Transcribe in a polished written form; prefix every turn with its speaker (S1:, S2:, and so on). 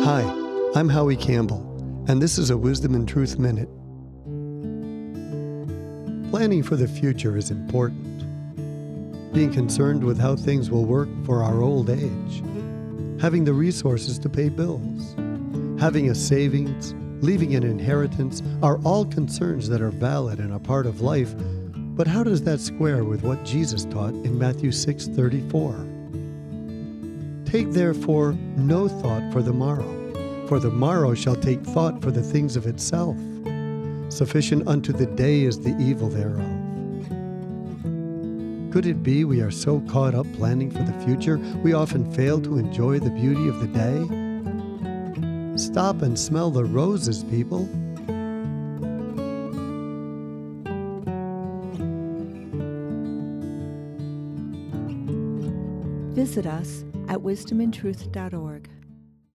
S1: Hi, I'm Howie Campbell, and this is a Wisdom and Truth Minute. Planning for the future is important. Being concerned with how things will work for our old age, having the resources to pay bills, having a savings, leaving an inheritance are all concerns that are valid and a part of life. But how does that square with what Jesus taught in Matthew 6:34? Take therefore no thought for the morrow shall take thought for the things of itself. Sufficient unto the day is the evil thereof. Could it be we are so caught up planning for the future, we often fail to enjoy the beauty of the day? Stop and smell the roses, people.
S2: Visit us at wisdomandtruth.org.